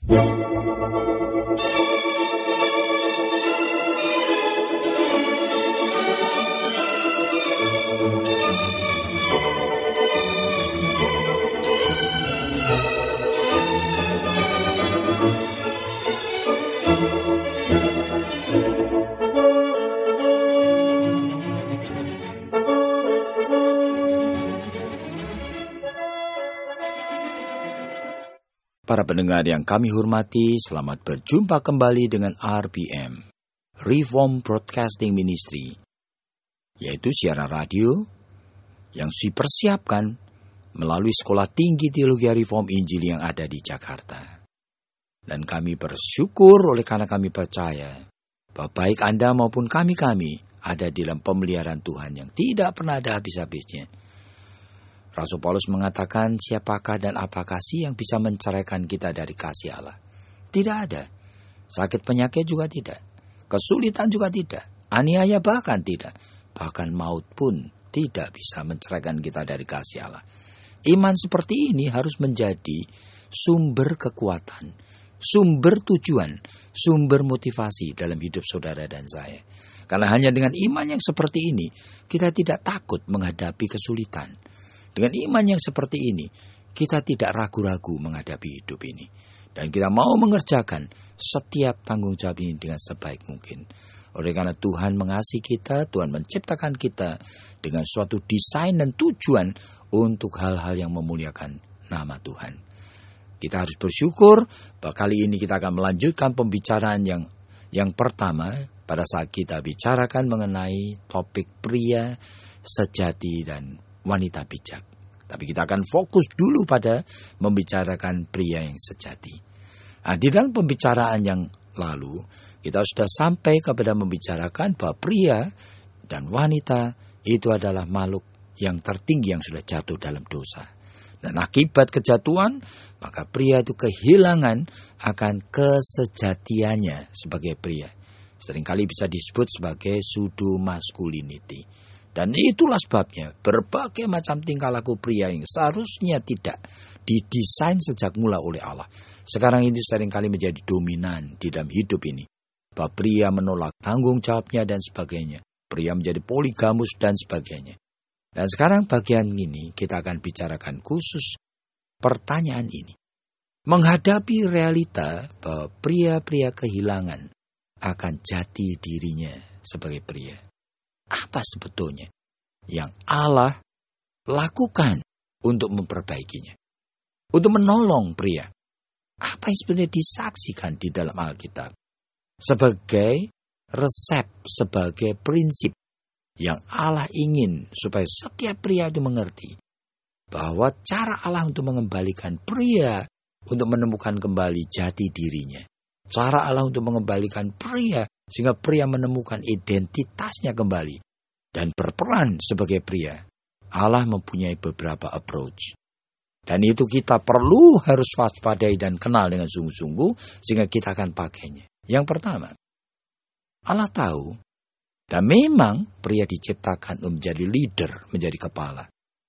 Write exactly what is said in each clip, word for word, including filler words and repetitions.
Para pendengar yang kami hormati, selamat berjumpa kembali dengan R B M, Reform Broadcasting Ministry, yaitu siaran radio yang dipersiapkan melalui Sekolah Tinggi Teologi Reform Injil yang ada di Jakarta. Dan kami bersyukur oleh karena kami percaya bahwa baik Anda maupun kami-kami ada di dalam pemeliharaan Tuhan yang tidak pernah ada habis-habisnya. Rasul Paulus mengatakan, siapakah dan apakah sih yang bisa menceraikan kita dari kasih Allah? Tidak ada. Sakit penyakit juga tidak. Kesulitan juga tidak. Aniaya bahkan tidak. Bahkan maut pun tidak bisa menceraikan kita dari kasih Allah. Iman seperti ini harus menjadi sumber kekuatan, sumber tujuan, sumber motivasi dalam hidup saudara dan saya. Karena hanya dengan iman yang seperti ini, kita tidak takut menghadapi kesulitan. Dengan iman yang seperti ini, kita tidak ragu-ragu menghadapi hidup ini. Dan kita mau mengerjakan setiap tanggung jawab ini dengan sebaik mungkin. Oleh karena Tuhan mengasihi kita, Tuhan menciptakan kita dengan suatu desain dan tujuan untuk hal-hal yang memuliakan nama Tuhan. Kita harus bersyukur bahwa kali ini kita akan melanjutkan pembicaraan yang yang pertama pada saat kita bicarakan mengenai topik pria sejati dan wanita bijak. Tapi kita akan fokus dulu pada membicarakan pria yang sejati. Nah, di dalam pembicaraan yang lalu, kita sudah sampai kepada membicarakan bahwa pria dan wanita itu adalah makhluk yang tertinggi yang sudah jatuh dalam dosa. Dan akibat kejatuhan, maka pria itu kehilangan akan kesejatiannya sebagai pria. Seringkali bisa disebut sebagai pseudo masculinity. Dan itulah sebabnya berbagai macam tingkah laku pria yang seharusnya tidak didesain sejak mula oleh Allah. Sekarang ini seringkali menjadi dominan di dalam hidup ini. Bahwa pria menolak tanggung jawabnya dan sebagainya. Pria menjadi poligamus dan sebagainya. Dan sekarang bagian ini kita akan bicarakan khusus pertanyaan ini. Menghadapi realita bahwa pria-pria kehilangan akan jati dirinya sebagai pria. Apa sebetulnya yang Allah lakukan untuk memperbaikinya? Untuk menolong pria. Apa yang sebenarnya disaksikan di dalam Alkitab? Sebagai resep, sebagai prinsip yang Allah ingin supaya setiap pria itu mengerti. Bahwa cara Allah untuk mengembalikan pria untuk menemukan kembali jati dirinya. Cara Allah untuk mengembalikan pria sehingga pria menemukan identitasnya kembali dan berperan sebagai pria. Allah mempunyai beberapa approach. Dan itu kita perlu harus waspadai dan kenal dengan sungguh-sungguh sehingga kita akan pakainya. Yang pertama, Allah tahu dan memang pria diciptakan untuk menjadi leader, menjadi kepala.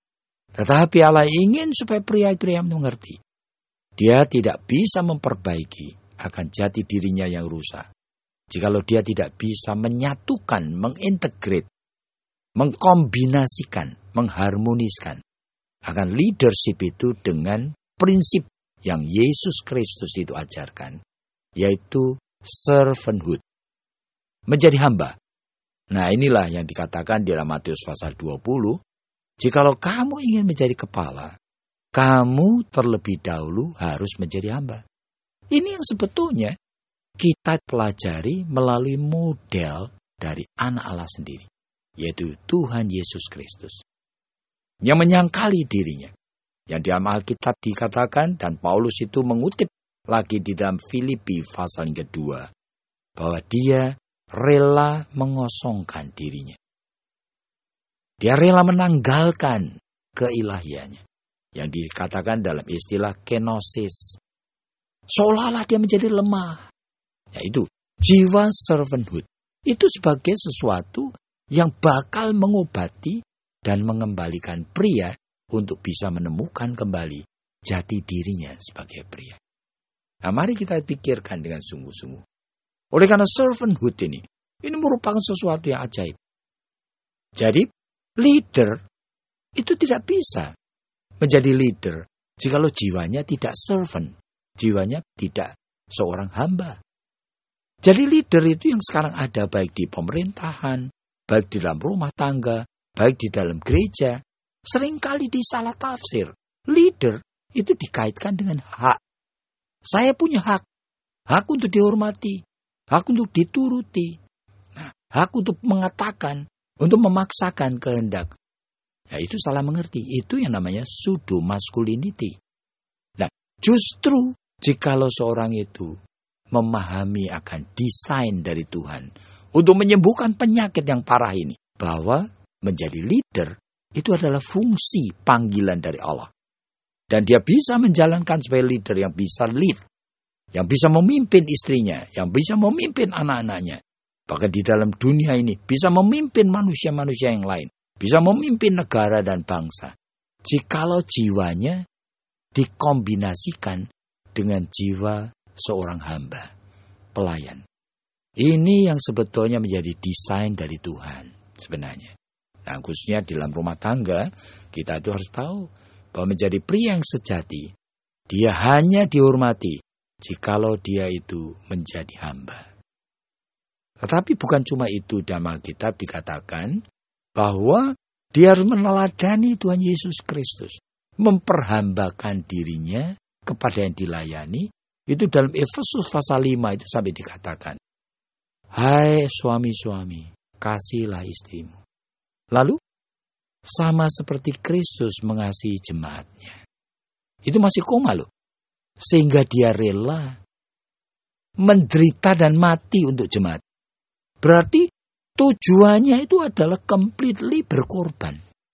Tetapi Allah ingin supaya pria-pria mengerti. Dia tidak bisa memperbaiki akan jati dirinya yang rusak. Jikalau dia tidak bisa menyatukan, mengintegrate, mengkombinasikan, mengharmoniskan akan leadership itu dengan prinsip yang Yesus Kristus itu ajarkan, yaitu servanthood, menjadi hamba. Nah, inilah yang dikatakan di dalam Matius pasal dua puluh, jikalau kamu ingin menjadi kepala, kamu terlebih dahulu harus menjadi hamba. Ini yang sebetulnya kita pelajari melalui model dari anak Allah sendiri, yaitu Tuhan Yesus Kristus. Yang menyangkali dirinya. Yang di dalam Alkitab dikatakan, dan Paulus itu mengutip lagi di dalam Filipi pasal yang kedua, bahwa dia rela mengosongkan dirinya. Dia rela menanggalkan keilahiannya. Yang dikatakan dalam istilah kenosis. Seolah-olah dia menjadi lemah. Yaitu jiwa servanthood. Itu sebagai sesuatu yang bakal mengobati dan mengembalikan pria untuk bisa menemukan kembali jati dirinya sebagai pria. Nah, mari kita pikirkan dengan sungguh-sungguh. Oleh karena servanthood ini, ini merupakan sesuatu yang ajaib. Jadi, leader itu tidak bisa menjadi leader jikalau jiwanya tidak servant, jiwanya tidak seorang hamba. Jadi leader itu yang sekarang ada baik di pemerintahan, baik di dalam rumah tangga, baik di dalam gereja, seringkali disalah tafsir. Leader itu dikaitkan dengan hak. Saya punya hak, hak untuk dihormati, hak untuk dituruti, nah, hak untuk mengatakan, untuk memaksakan kehendak. Nah, itu salah mengerti. Itu yang namanya pseudo masculinity. Nah, justru jikalau seorang itu memahami akan desain dari Tuhan untuk menyembuhkan penyakit yang parah ini, bahwa menjadi leader itu adalah fungsi panggilan dari Allah. Dan dia bisa menjalankan sebagai leader yang bisa lead, yang bisa memimpin istrinya, yang bisa memimpin anak-anaknya. Bahkan di dalam dunia ini bisa memimpin manusia-manusia yang lain. Bisa memimpin negara dan bangsa. Jikalau jiwanya dikombinasikan dengan jiwa seorang hamba, pelayan. Ini yang sebetulnya menjadi desain dari Tuhan sebenarnya. Nah, khususnya di dalam rumah tangga, kita itu harus tahu bahwa menjadi pria yang sejati, dia hanya dihormati jikalau dia itu menjadi hamba. Tetapi bukan cuma itu, dalam Alkitab dikatakan bahwa dia harus meneladani Tuhan Yesus Kristus, memperhambakan dirinya kepada yang dilayani. Itu dalam Efesus pasal lima itu sampai dikatakan, hai suami-suami, kasihilah istrimu. Lalu, sama seperti Kristus mengasihi jemaatnya. Itu masih koma loh. Sehingga dia rela menderita dan mati untuk jemaat. Berarti tujuannya itu adalah completely berkorban.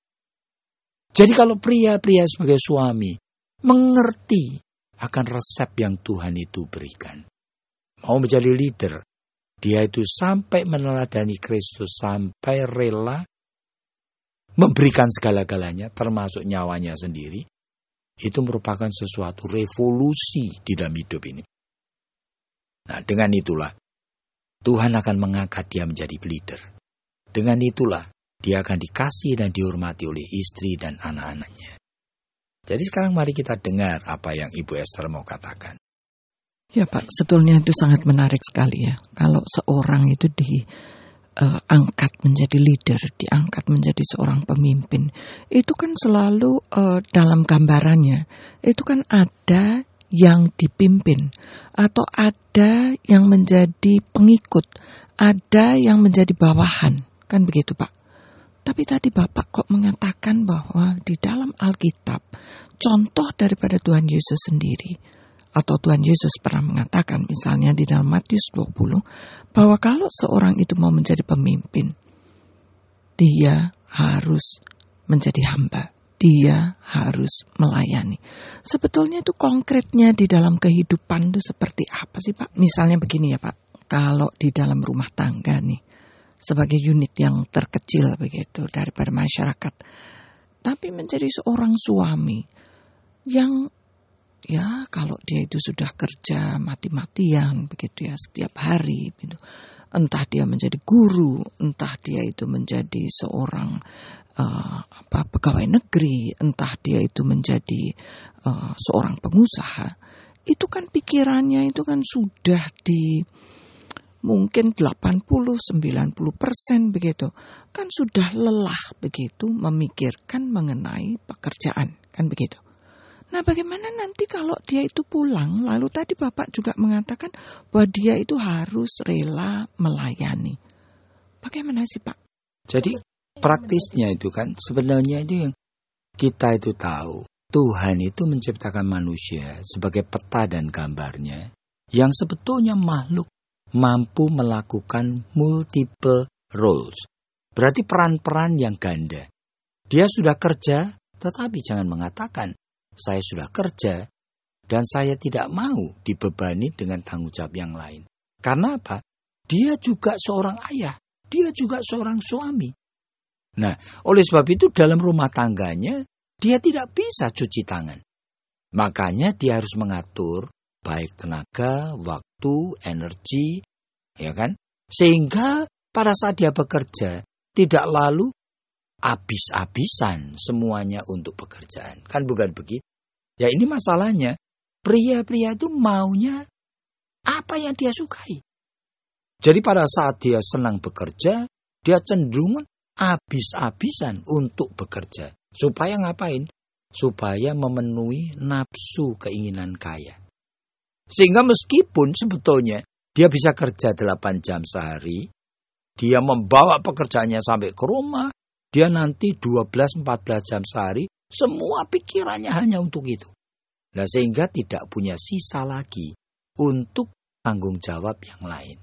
Jadi kalau pria-pria sebagai suami mengerti akan resep yang Tuhan itu berikan, mau menjadi leader, dia itu sampai meneladani Kristus, sampai rela memberikan segala-galanya, termasuk nyawanya sendiri, itu merupakan sesuatu revolusi di dalam hidup ini. Nah, dengan itulah Tuhan akan mengangkat dia menjadi leader. Dengan itulah dia akan dikasihi dan dihormati oleh istri dan anak-anaknya. Jadi sekarang mari kita dengar apa yang Ibu Esther mau katakan. Ya Pak, sebetulnya itu sangat menarik sekali ya. Kalau seorang itu diangkat uh, menjadi leader, diangkat menjadi seorang pemimpin, itu kan selalu uh, dalam gambarannya, itu kan ada yang dipimpin, atau ada yang menjadi pengikut, ada yang menjadi bawahan, kan begitu Pak. Tapi tadi Bapak kok mengatakan bahwa di dalam Alkitab, contoh daripada Tuhan Yesus sendiri, atau Tuhan Yesus pernah mengatakan misalnya di dalam Matius dua puluh, bahwa kalau seorang itu mau menjadi pemimpin, dia harus menjadi hamba. Dia harus melayani. Sebetulnya itu konkretnya di dalam kehidupan itu seperti apa sih Pak? Misalnya begini ya Pak, kalau di dalam rumah tangga nih, sebagai unit yang terkecil begitu daripada masyarakat, tapi menjadi seorang suami yang ya kalau dia itu sudah kerja mati-matian begitu ya setiap hari gitu. Entah dia menjadi guru, entah dia itu menjadi seorang uh, apa pegawai negeri, entah dia itu menjadi uh, seorang pengusaha. Itu kan pikirannya itu kan sudah di mungkin delapan puluh sampai sembilan puluh persen begitu. Kan sudah lelah begitu memikirkan mengenai pekerjaan, kan begitu. Nah, bagaimana nanti kalau dia itu pulang, lalu tadi Bapak juga mengatakan bahwa dia itu harus rela melayani. Bagaimana sih Pak? Jadi praktisnya itu kan sebenarnya itu yang kita itu tahu. Tuhan itu menciptakan manusia sebagai peta dan gambarnya yang sebetulnya makhluk mampu melakukan multiple roles. Berarti peran-peran yang ganda. Dia sudah kerja, tetapi jangan mengatakan, saya sudah kerja dan saya tidak mau dibebani dengan tanggung jawab yang lain. Karena apa? Dia juga seorang ayah. Dia juga seorang suami. Nah, oleh sebab itu dalam rumah tangganya, dia tidak bisa cuci tangan. Makanya dia harus mengatur baik tenaga, waktu, energi, ya kan? Sehingga pada saat dia bekerja tidak lalu habis-habisan semuanya untuk pekerjaan. Kan bukan begitu? Ya ini masalahnya. Pria-pria itu maunya apa yang dia sukai. Jadi pada saat dia senang bekerja, dia cenderung habis-habisan untuk bekerja. Supaya ngapain? Supaya memenuhi nafsu keinginan kaya. Sehingga meskipun sebetulnya dia bisa kerja delapan jam sehari, dia membawa pekerjaannya sampai ke rumah, dia nanti dua belas sampai empat belas jam sehari, semua pikirannya hanya untuk itu. Nah, sehingga tidak punya sisa lagi untuk tanggung jawab yang lain.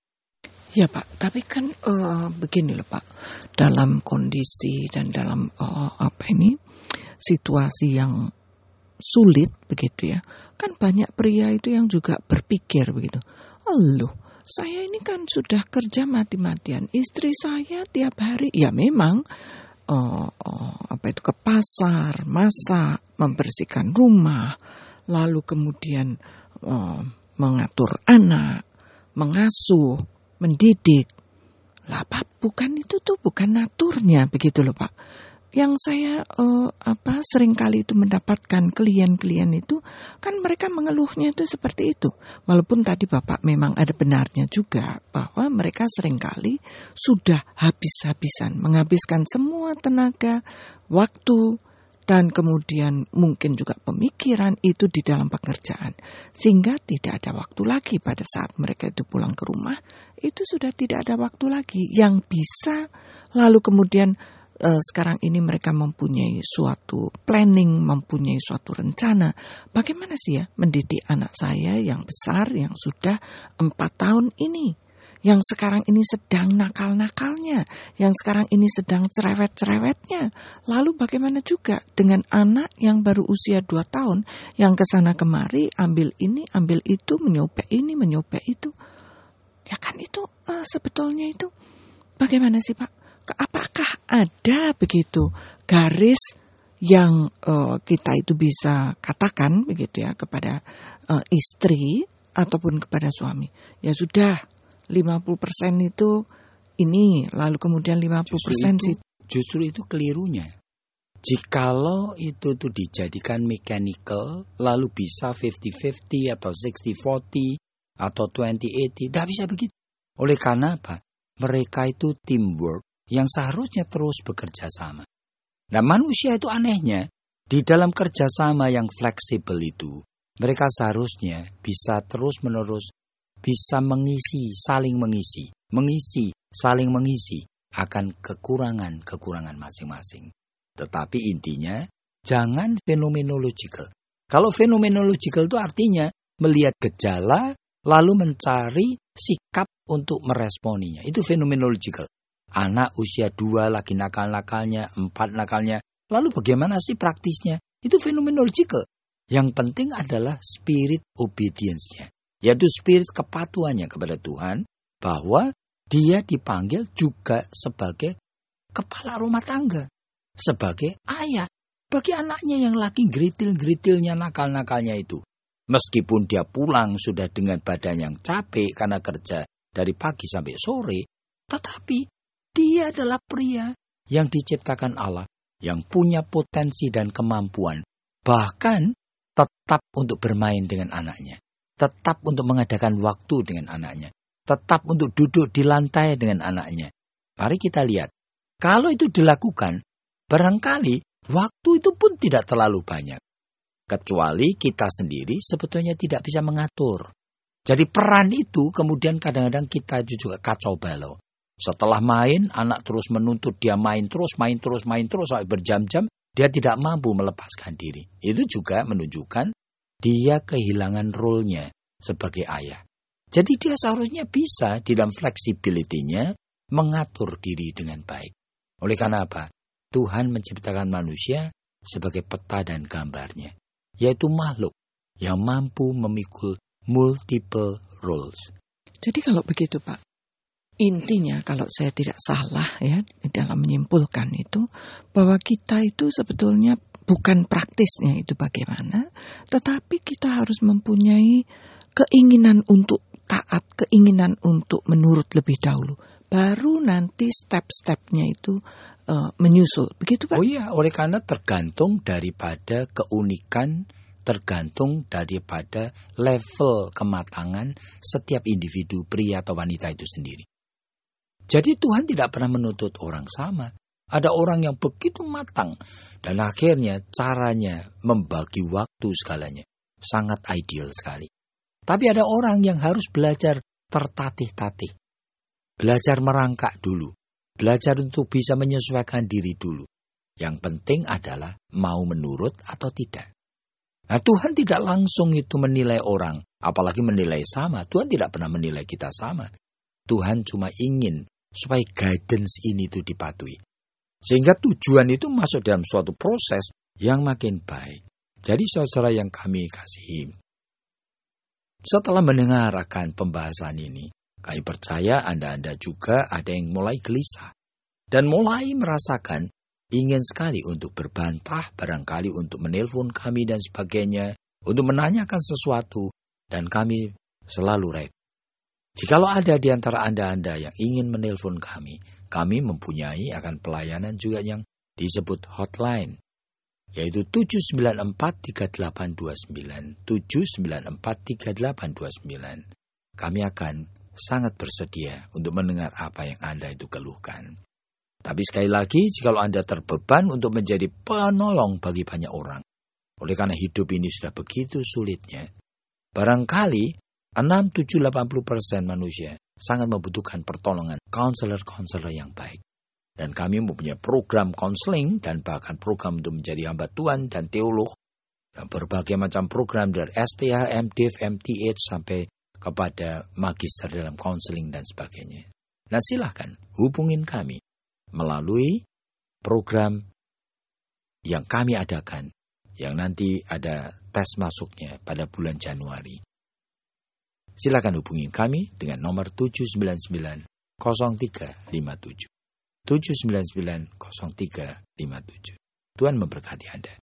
Ya Pak, tapi kan uh, begini loh Pak, dalam kondisi dan dalam uh, apa ini situasi yang sulit begitu ya, kan banyak pria itu yang juga berpikir begitu. Loh, saya ini kan sudah kerja mati-matian, istri saya tiap hari, ya memang uh, uh, apa itu ke pasar, masak, membersihkan rumah, lalu kemudian uh, mengatur anak, mengasuh, mendidik. Lah Pak, bukan itu tuh, bukan naturnya begitu loh Pak. Yang saya uh, apa seringkali itu mendapatkan klien-klien itu kan mereka mengeluhnya itu seperti itu. Walaupun tadi Bapak memang ada benarnya juga bahwa mereka seringkali sudah habis-habisan menghabiskan semua tenaga, waktu, dan kemudian mungkin juga pemikiran itu di dalam pekerjaan. Sehingga tidak ada waktu lagi pada saat mereka itu pulang ke rumah, itu sudah tidak ada waktu lagi yang bisa lalu kemudian Uh, sekarang ini mereka mempunyai suatu planning, mempunyai suatu rencana. Bagaimana sih ya mendidik anak saya yang besar, yang sudah empat tahun ini, yang sekarang ini sedang nakal-nakalnya, yang sekarang ini sedang cerewet-cerewetnya. Lalu bagaimana juga dengan anak yang baru usia dua tahun, yang kesana kemari, ambil ini, ambil itu, menyopek ini, menyopek itu. Ya kan itu uh, sebetulnya itu bagaimana sih Pak? Apakah ada begitu garis yang uh, kita itu bisa katakan begitu ya kepada uh, istri ataupun kepada suami? Ya sudah, lima puluh persen itu ini, lalu kemudian lima puluh persen justru itu, situ. Justru itu kelirunya. Jikalau itu tuh dijadikan mechanical, lalu bisa lima puluh lima puluh atau enam puluh empat puluh atau dua puluh delapan puluh, tidak bisa begitu. Oleh karena apa? Mereka itu teamwork yang seharusnya terus bekerja sama. Nah, manusia itu anehnya, di dalam kerjasama yang fleksibel itu, mereka seharusnya bisa terus-menerus bisa mengisi, saling mengisi, mengisi, saling mengisi akan kekurangan-kekurangan masing-masing. Tetapi intinya, jangan fenomenological. Kalau fenomenological itu artinya melihat gejala, lalu mencari sikap untuk meresponinya. Itu fenomenological. Anak usia dua lagi nakal-nakalnya, empat nakalnya. Lalu bagaimana sih praktisnya? Itu fenomenological. Yang penting adalah spirit obedience-nya. Yaitu spirit kepatuhannya kepada Tuhan. Bahwa dia dipanggil juga sebagai kepala rumah tangga. Sebagai ayah. Bagi anaknya yang lagi geritil-geritilnya nakal-nakalnya itu. Meskipun dia pulang sudah dengan badan yang capek karena kerja dari pagi sampai sore. Tetapi dia adalah pria yang diciptakan Allah, yang punya potensi dan kemampuan, bahkan tetap untuk bermain dengan anaknya, tetap untuk mengadakan waktu dengan anaknya, tetap untuk duduk di lantai dengan anaknya. Mari kita lihat, kalau itu dilakukan, barangkali waktu itu pun tidak terlalu banyak. Kecuali kita sendiri sebetulnya tidak bisa mengatur. Jadi peran itu kemudian kadang-kadang kita juga kacau balau. Setelah main, anak terus menuntut dia main terus, main terus, main terus sampai berjam-jam. Dia tidak mampu melepaskan diri. Itu juga menunjukkan dia kehilangan role-nya sebagai ayah. Jadi dia seharusnya bisa di dalam fleksibilitinya mengatur diri dengan baik. Oleh karena apa? Tuhan menciptakan manusia sebagai peta dan gambarnya. Yaitu makhluk yang mampu memikul multiple roles. Jadi kalau begitu Pak, intinya kalau saya tidak salah ya dalam menyimpulkan itu, bahwa kita itu sebetulnya bukan praktisnya itu bagaimana, tetapi kita harus mempunyai keinginan untuk taat, keinginan untuk menurut lebih dahulu. Baru nanti step-stepnya itu uh, menyusul. Begitu Pak? Oh iya, oleh karena tergantung daripada keunikan, tergantung daripada level kematangan setiap individu pria atau wanita itu sendiri. Jadi Tuhan tidak pernah menuntut orang sama. Ada orang yang begitu matang dan akhirnya caranya membagi waktu segalanya sangat ideal sekali. Tapi ada orang yang harus belajar tertatih-tatih. Belajar merangkak dulu. Belajar untuk bisa menyesuaikan diri dulu. Yang penting adalah mau menurut atau tidak. Nah, Tuhan tidak langsung itu menilai orang, apalagi menilai sama. Tuhan tidak pernah menilai kita sama. Tuhan cuma ingin supaya guidance ini itu dipatuhi. Sehingga tujuan itu masuk dalam suatu proses yang makin baik. Jadi saudara yang kami kasihi, setelah mendengar akan pembahasan ini, kami percaya Anda-Anda juga ada yang mulai gelisah. Dan mulai merasakan ingin sekali untuk berbantah, barangkali untuk menelpon kami dan sebagainya, untuk menanyakan sesuatu, dan kami selalu ready. Jikalau ada di antara Anda-Anda yang ingin menelpon kami, kami mempunyai akan pelayanan juga yang disebut hotline, yaitu tujuh sembilan empat tiga delapan dua sembilan, tujuh sembilan empat tiga delapan dua sembilan. Kami akan sangat bersedia untuk mendengar apa yang Anda itu keluhkan. Tapi sekali lagi, jikalau Anda terbeban untuk menjadi penolong bagi banyak orang, oleh karena hidup ini sudah begitu sulitnya, barangkali enam, tujuh, delapan puluh persen manusia sangat membutuhkan pertolongan konselor-konselor yang baik. Dan kami mempunyai program konseling dan bahkan program untuk menjadi hamba Tuhan dan teolog. Dan berbagai macam program dari S T H, M Div, M T H sampai kepada magister dalam konseling dan sebagainya. Nah silahkan hubungin kami melalui program yang kami adakan, yang nanti ada tes masuknya pada bulan Januari. Silakan hubungi kami dengan nomor tujuh sembilan sembilan nol tiga lima tujuh. tujuh sembilan sembilan nol tiga lima tujuh. Tuhan memberkati Anda.